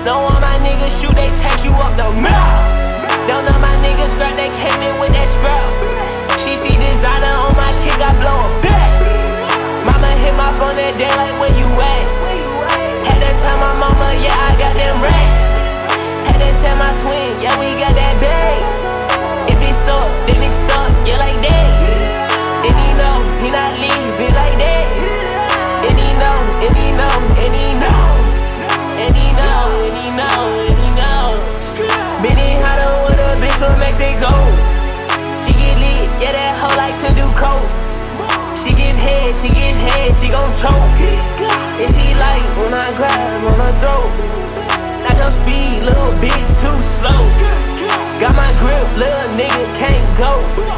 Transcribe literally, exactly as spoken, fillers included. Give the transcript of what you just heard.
Know all my niggas shoot, they take you up the middle. Don't know my niggas scrap, they came in with that scrap. She see designer on my kick, I blow a back. Mama hit my phone that day like, where you at? Had to tell my mama, yeah, I got them racks. Had to tell my twin, yeah, we got that bag. If it's up, then it's stuck, yeah, like that. And he know, he not leaving like that. And he know, and he know, and he know. And he know, and he know, and he know. Been in hotter with a bitch from Mexico. She get lit, yeah, that hoe like to do coke. She give head, she give head, she gon' choke. And she like when I grab on her throat. Not your speed, little bitch, too slow. Got my grip, little nigga can't go.